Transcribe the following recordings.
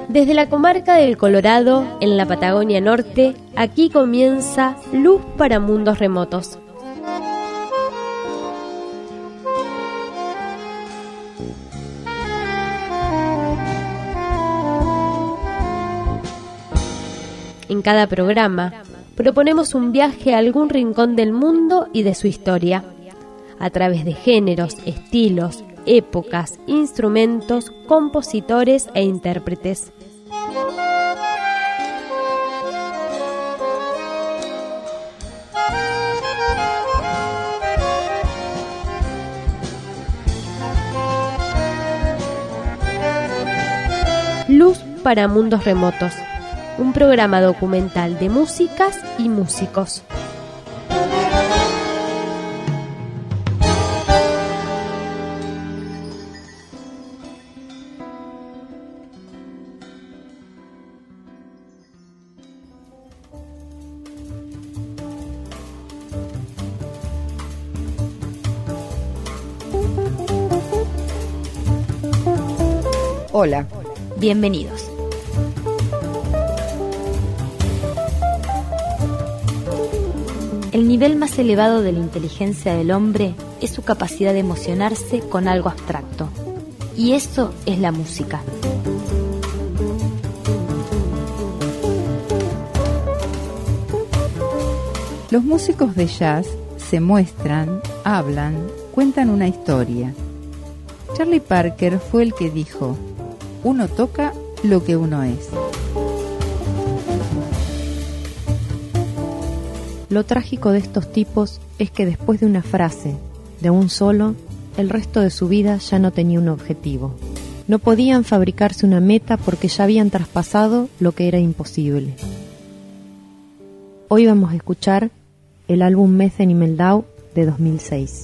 Desde la comarca del Colorado, en la Patagonia Norte, aquí comienza Luz para Mundos Remotos. En cada programa, proponemos un viaje a algún rincón del mundo y de su historia, a través de géneros, estilos, épocas, instrumentos, compositores e intérpretes. Luz para Mundos Remotos, un programa documental de músicas y músicos. Hola, bienvenidos. El nivel más elevado de la inteligencia del hombre es su capacidad de emocionarse con algo abstracto. Y eso es la música. Los músicos de jazz se muestran, hablan, cuentan una historia. Charlie Parker fue el que dijo: uno toca lo que uno es. Lo trágico de estos tipos es que después de una frase, de un solo, el resto de su vida ya no tenía un objetivo. No podían fabricarse una meta porque ya habían traspasado lo que era imposible. Hoy vamos a escuchar el álbum Metheny Meldau de 2006.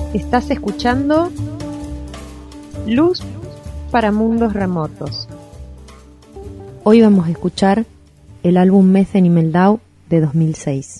Estás escuchando Luz para Mundos Remotos. Hoy vamos a escuchar el álbum Mesen y Meldau de 2006.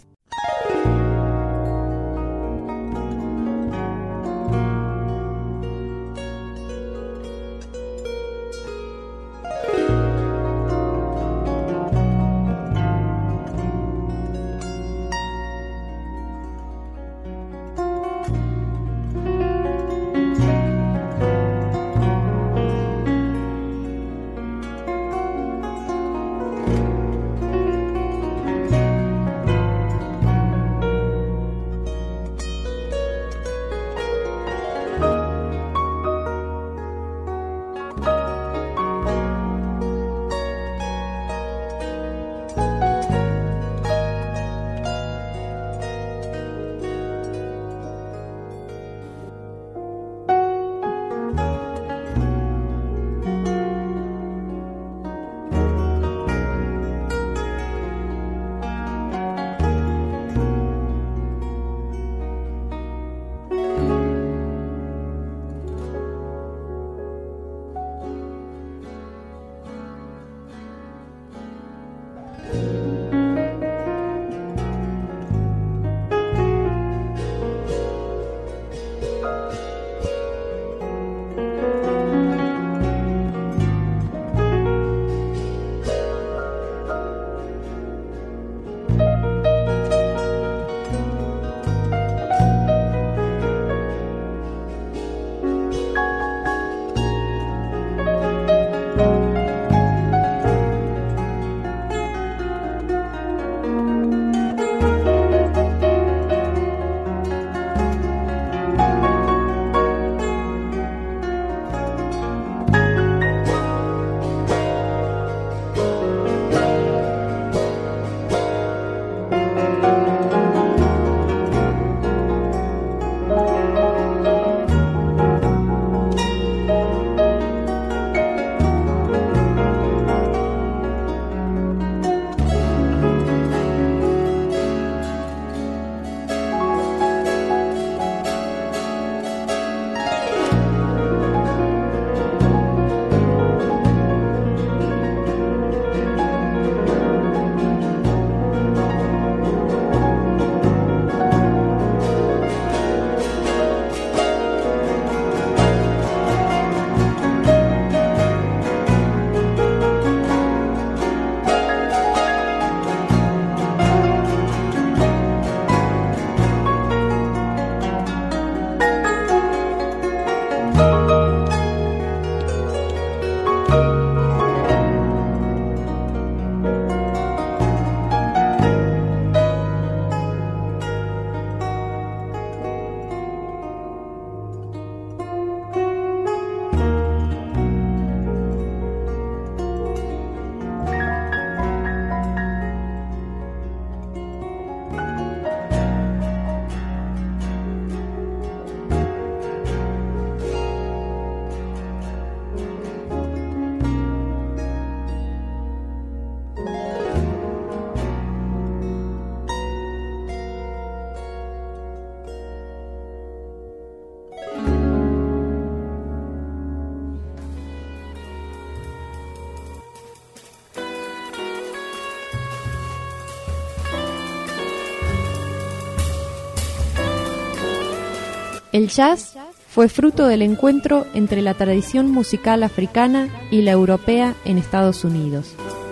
El jazz fue fruto del encuentro entre la tradición musical africana y la europea en Estados Unidos.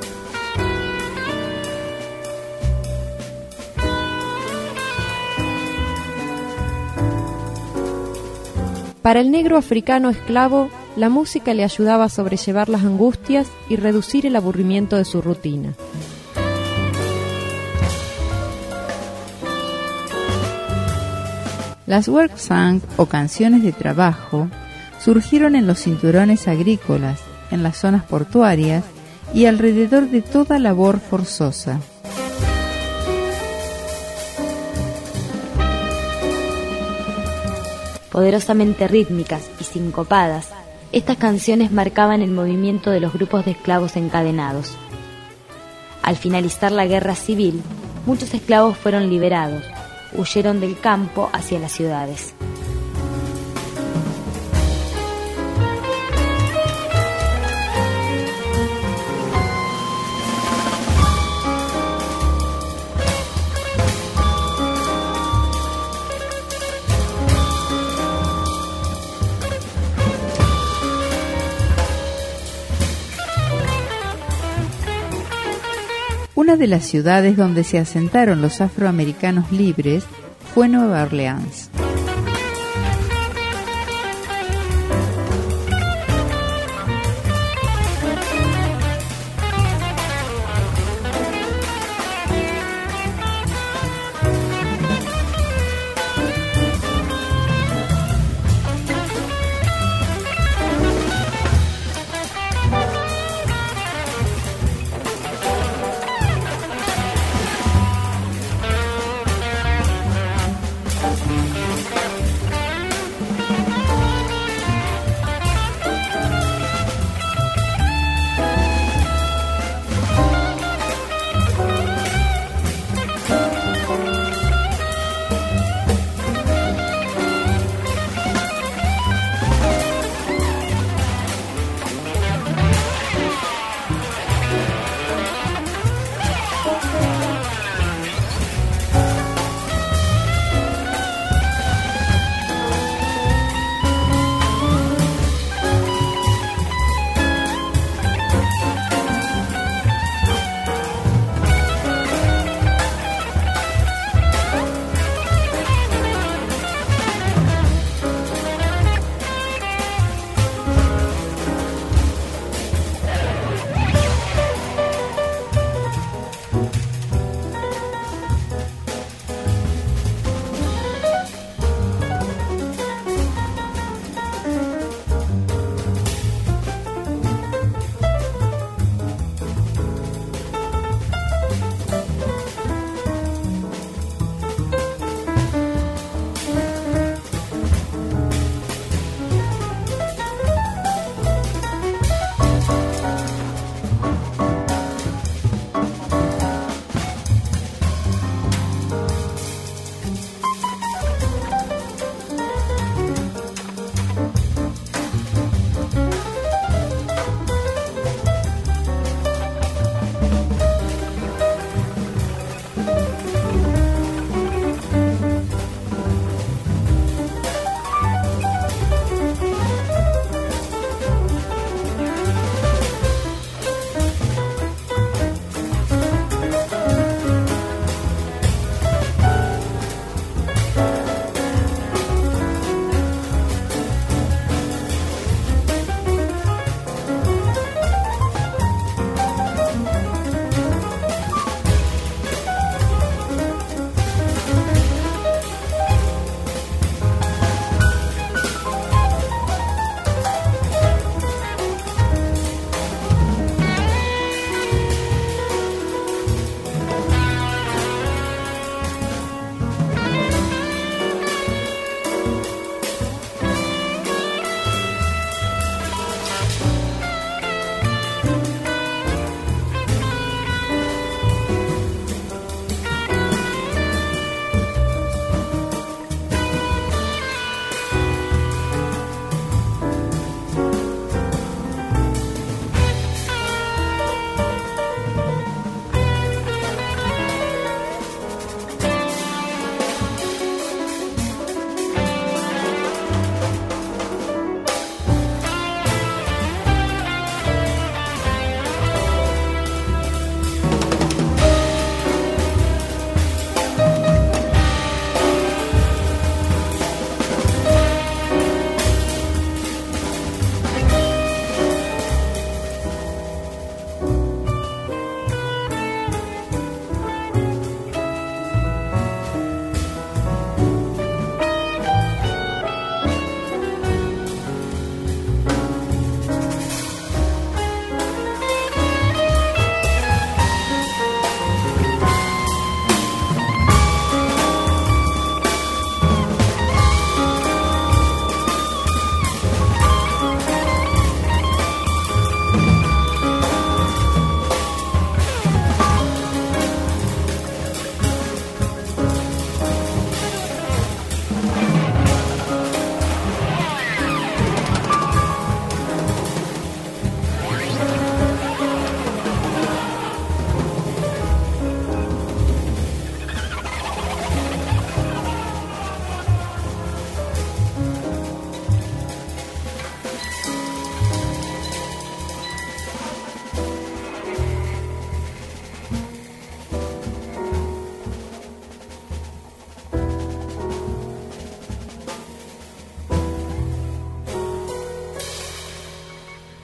Para el negro africano esclavo, la música le ayudaba a sobrellevar las angustias y reducir el aburrimiento de su rutina. Las work song o canciones de trabajo surgieron en los cinturones agrícolas, en las zonas portuarias y alrededor de toda labor forzosa. Poderosamente rítmicas y sincopadas, estas canciones marcaban el movimiento de los grupos de esclavos encadenados. Al finalizar la guerra civil, muchos esclavos fueron liberados, huyeron del campo hacia las ciudades. Una de las ciudades donde se asentaron los afroamericanos libres fue Nueva Orleans.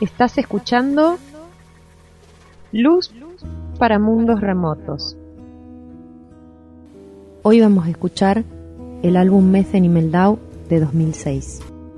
Estás escuchando Luz para Mundos Remotos. Hoy vamos a escuchar el álbum Mesen y Meldau de 2006.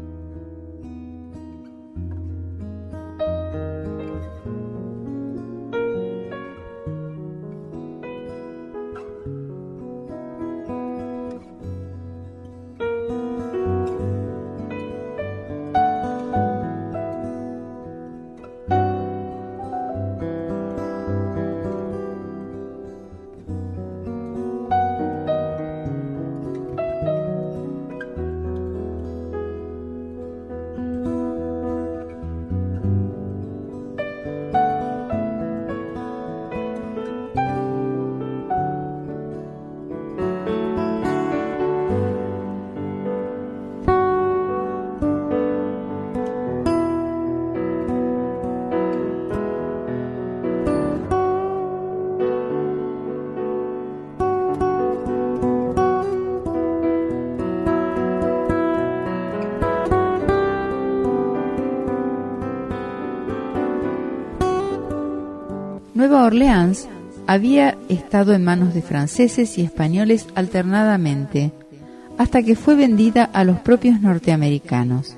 Nueva Orleans había estado en manos de franceses y españoles alternadamente, hasta que fue vendida a los propios norteamericanos.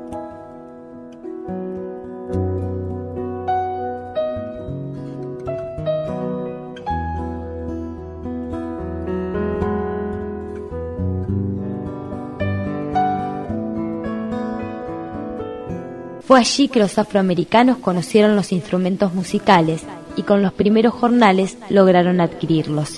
Fue allí que los afroamericanos conocieron los instrumentos musicales y con los primeros jornales lograron adquirirlos.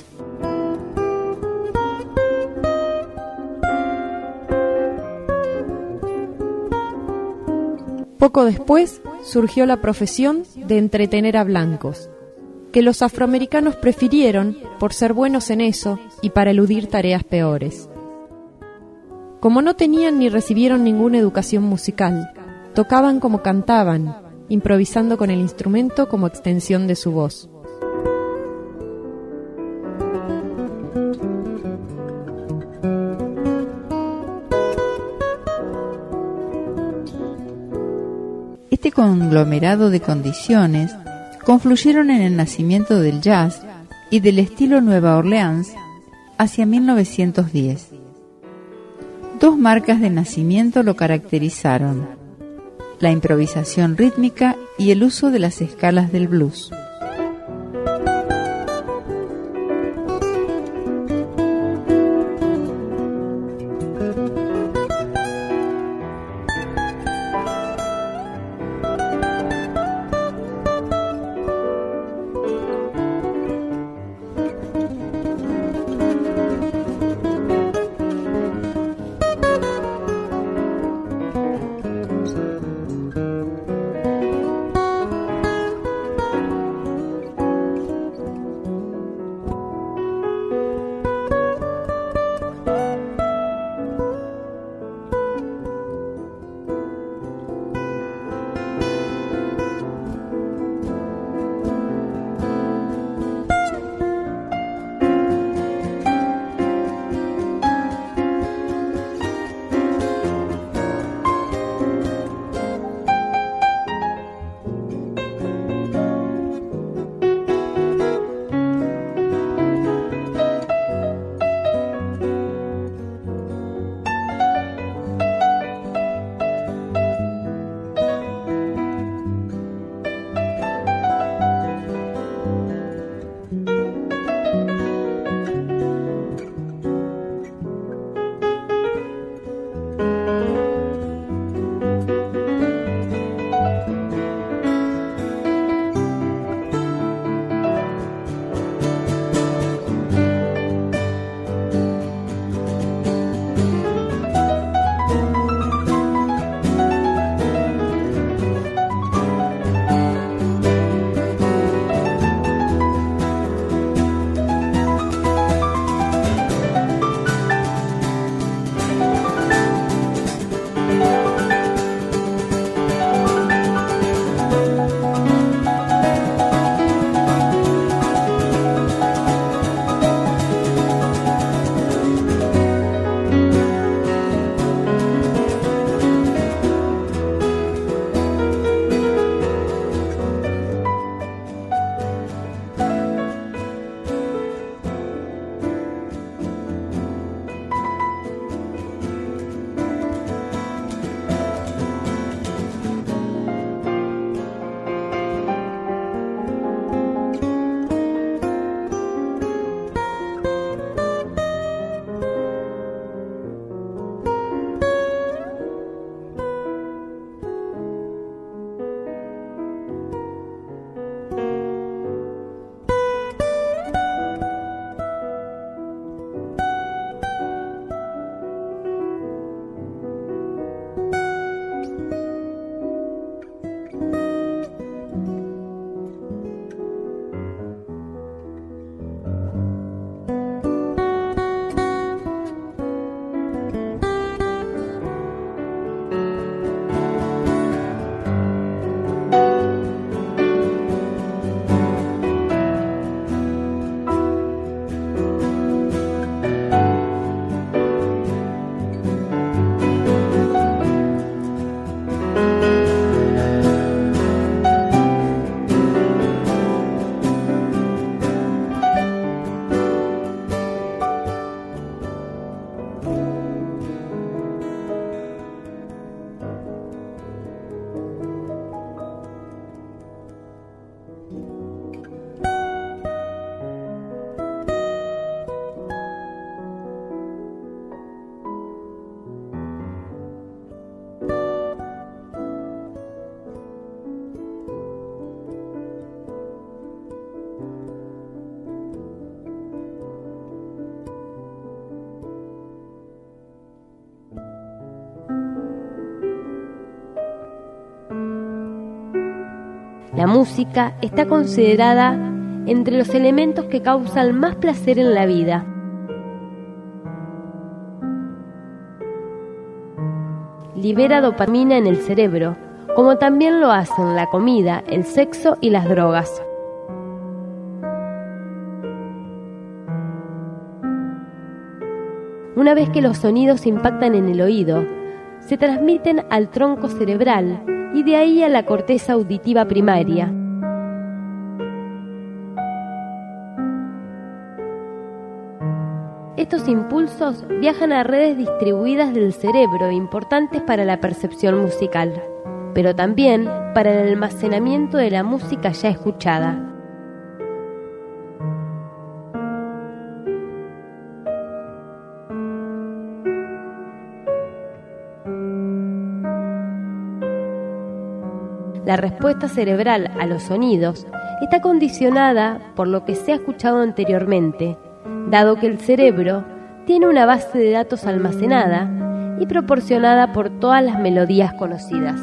Poco después surgió la profesión de entretener a blancos, que los afroamericanos prefirieron por ser buenos en eso y para eludir tareas peores. Como no tenían ni recibieron ninguna educación musical, tocaban como cantaban, improvisando con el instrumento como extensión de su voz. Este conglomerado de condiciones confluyeron en el nacimiento del jazz y del estilo Nueva Orleans hacia 1910. Dos marcas de nacimiento lo caracterizaron: la improvisación rítmica y el uso de las escalas del blues. La música está considerada entre los elementos que causan más placer en la vida. Libera dopamina en el cerebro, como también lo hacen la comida, el sexo y las drogas. Una vez que los sonidos impactan en el oído, se transmiten al tronco cerebral y de ahí a la corteza auditiva primaria. Estos impulsos viajan a redes distribuidas del cerebro importantes para la percepción musical, pero también para el almacenamiento de la música ya escuchada. La respuesta cerebral a los sonidos está condicionada por lo que se ha escuchado anteriormente, dado que el cerebro tiene una base de datos almacenada y proporcionada por todas las melodías conocidas.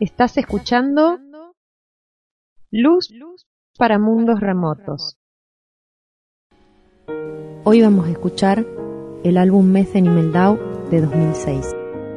Estás escuchando Luz para Mundos Remotos. Hoy vamos a escuchar el álbum Mesen y Meldau de 2006.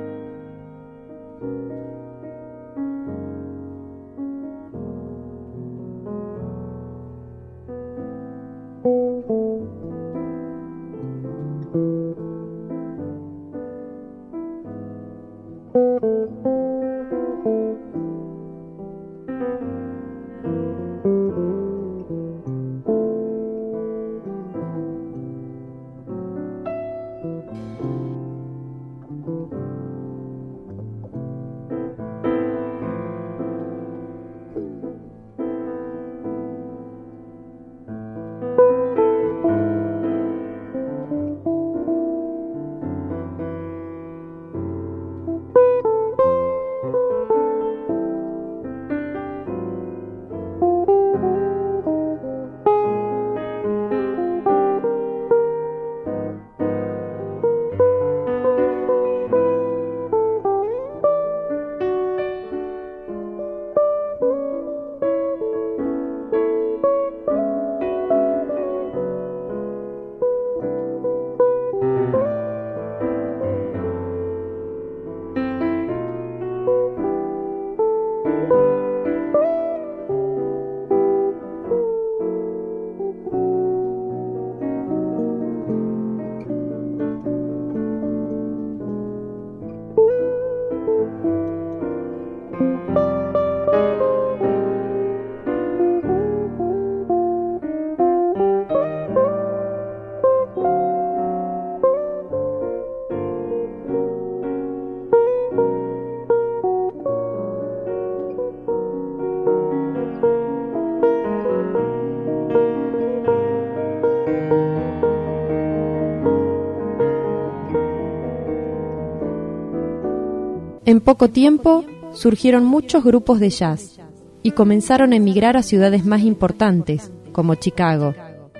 En poco tiempo surgieron muchos grupos de jazz y comenzaron a emigrar a ciudades más importantes, como Chicago.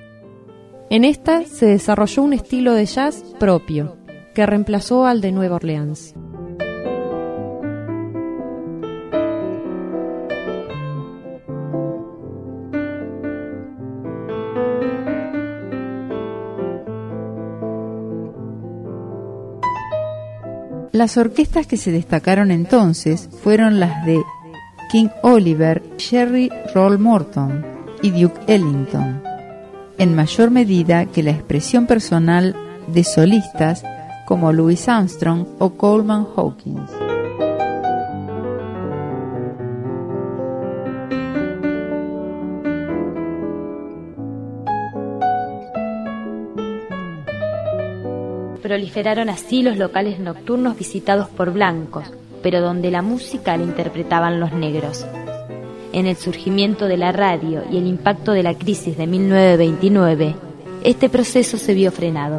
En esta se desarrolló un estilo de jazz propio, que reemplazó al de Nueva Orleans. Las orquestas que se destacaron entonces fueron las de King Oliver, Jerry Roll Morton y Duke Ellington, en mayor medida que la expresión personal de solistas como Louis Armstrong o Coleman Hawkins. Proliferaron así los locales nocturnos visitados por blancos, pero donde la música la interpretaban los negros. En el surgimiento de la radio y el impacto de la crisis de 1929, este proceso se vio frenado.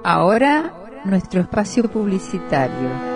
Ahora, nuestro espacio publicitario.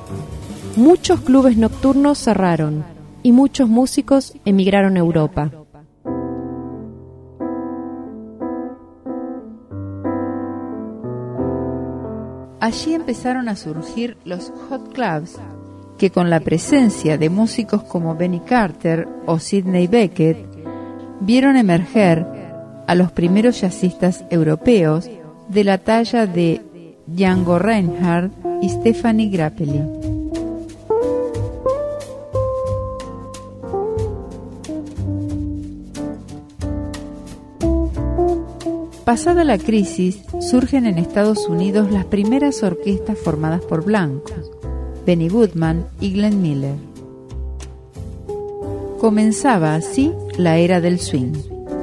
Muchos clubes nocturnos cerraron y muchos músicos emigraron a Europa. Allí empezaron a surgir los hot clubs, que con la presencia de músicos como Benny Carter o Sidney Bechet, vieron emerger a los primeros jazzistas europeos de la talla de Django Reinhardt y Stefani Grappelli. Pasada la crisis, surgen en Estados Unidos las primeras orquestas formadas por blancos, Benny Goodman y Glenn Miller. Comenzaba así la era del swing.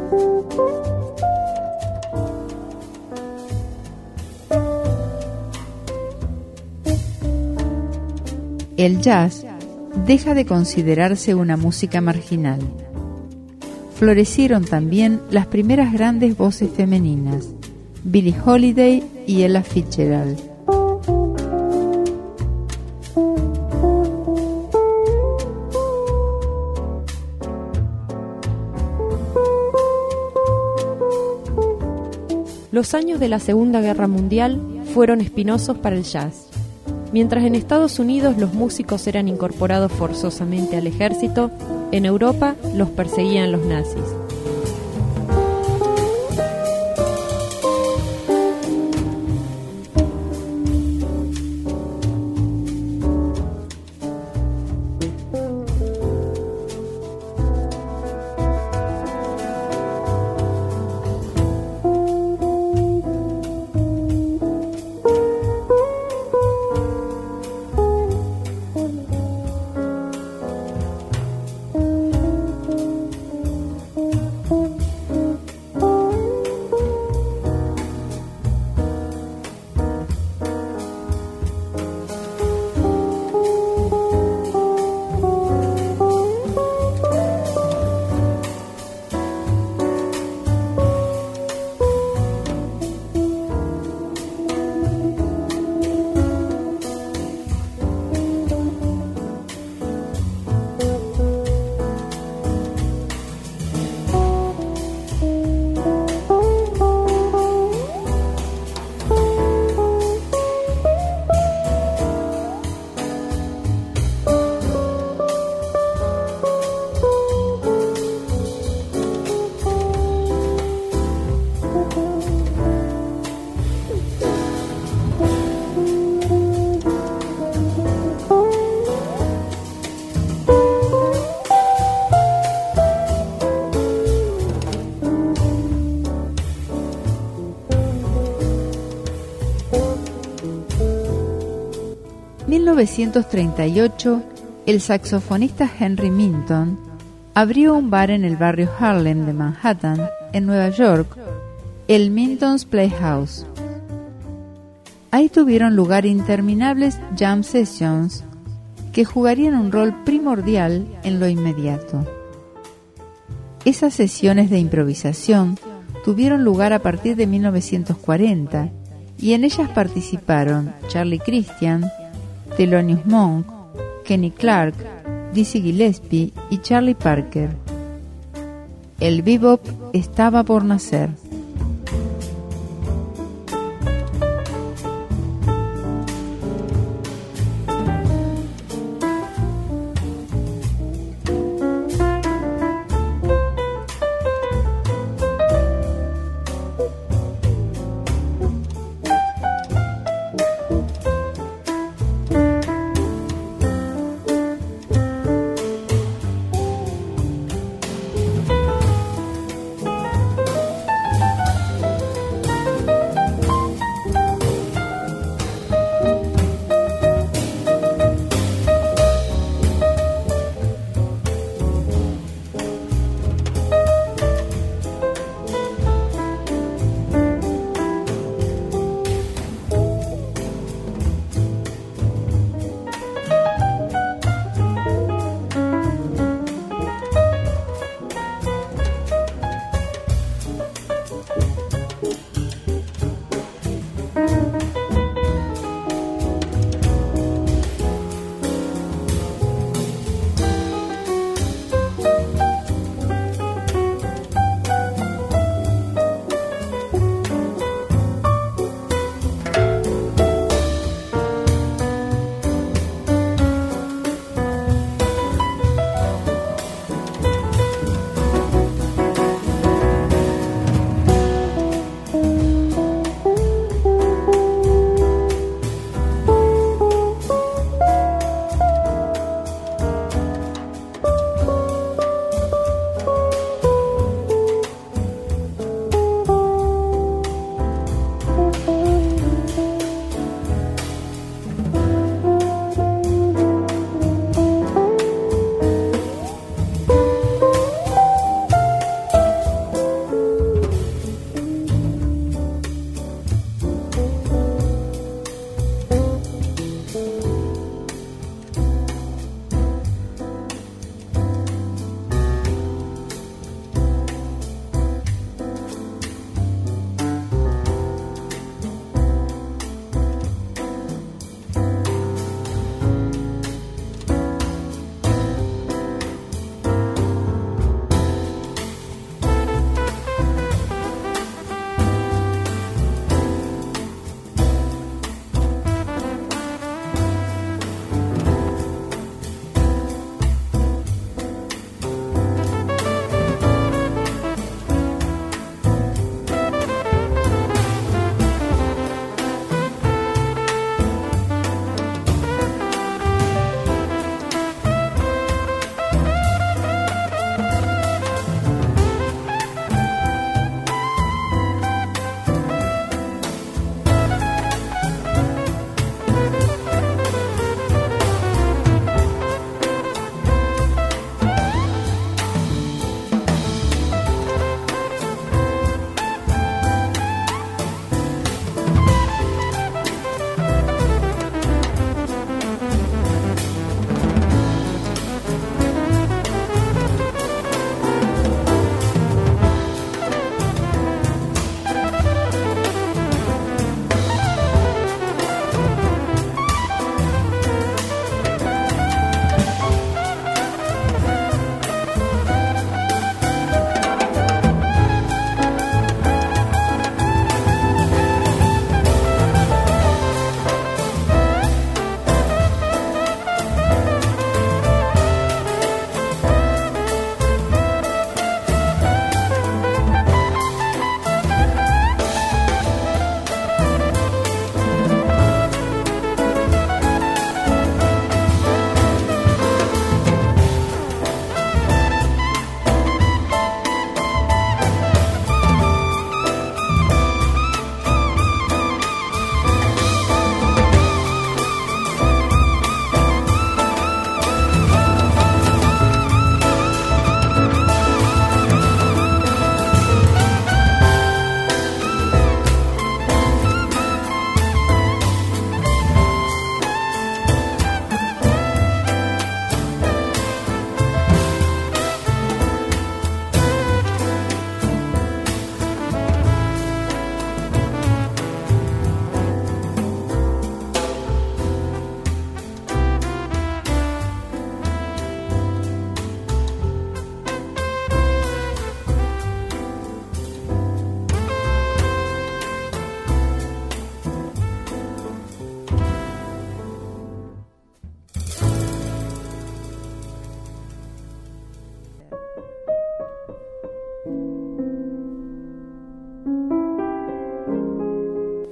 El jazz deja de considerarse una música marginal. Florecieron también las primeras grandes voces femeninas, Billie Holiday y Ella Fitzgerald. Los años de la Segunda Guerra Mundial fueron espinosos para el jazz. Mientras en Estados Unidos los músicos eran incorporados forzosamente al ejército, en Europa los perseguían los nazis. En 1938, el saxofonista Henry Minton abrió un bar en el barrio Harlem de Manhattan, en Nueva York, el Minton's Playhouse. Ahí tuvieron lugar interminables jam sessions que jugarían un rol primordial en lo inmediato. Esas sesiones de improvisación tuvieron lugar a partir de 1940 y en ellas participaron Charlie Christian, Thelonious Monk, Kenny Clarke, Dizzy Gillespie y Charlie Parker. El bebop estaba por nacer.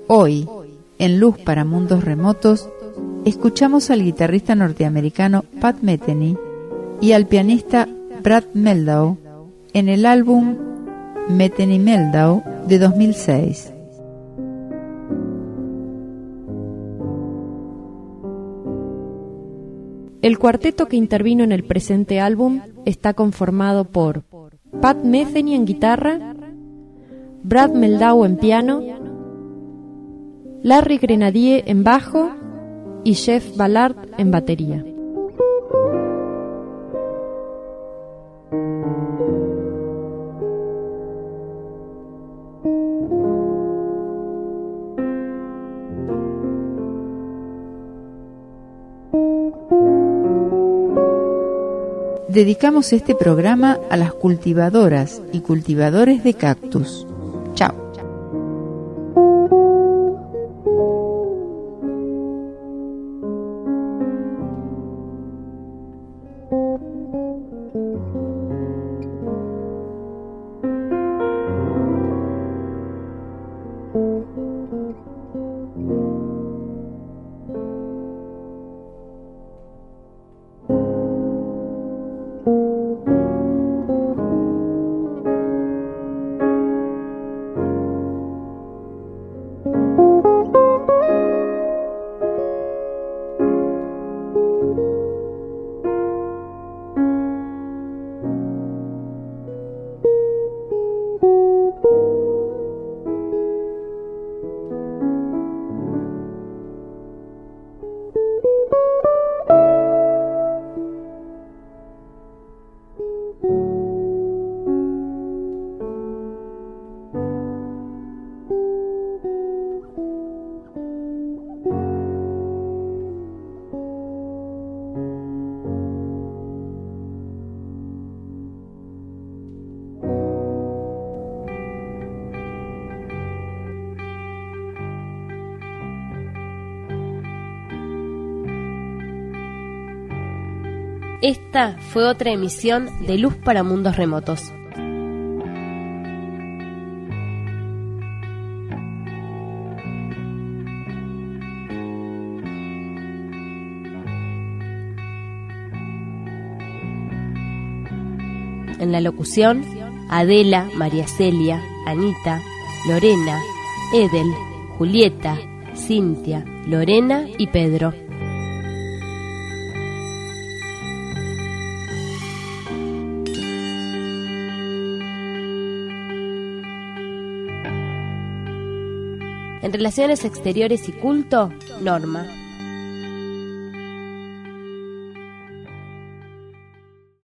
Hoy, en Luz para Mundos Remotos, escuchamos al guitarrista norteamericano Pat Metheny y al pianista Brad Mehldau en el álbum Metheny-Mehldau de 2006. El cuarteto que intervino en el presente álbum está conformado por Pat Metheny en guitarra, Brad Mehldau en piano, Larry Grenadier en bajo y Jeff Ballard en batería. Dedicamos este programa a las cultivadoras y cultivadores de cactus. Chao. Esta fue otra emisión de Luz para Mundos Remotos. En la locución, Adela, María Celia, Anita, Lorena, Edel, Julieta, Cintia, Lorena y Pedro. En Relaciones Exteriores y Culto, Norma.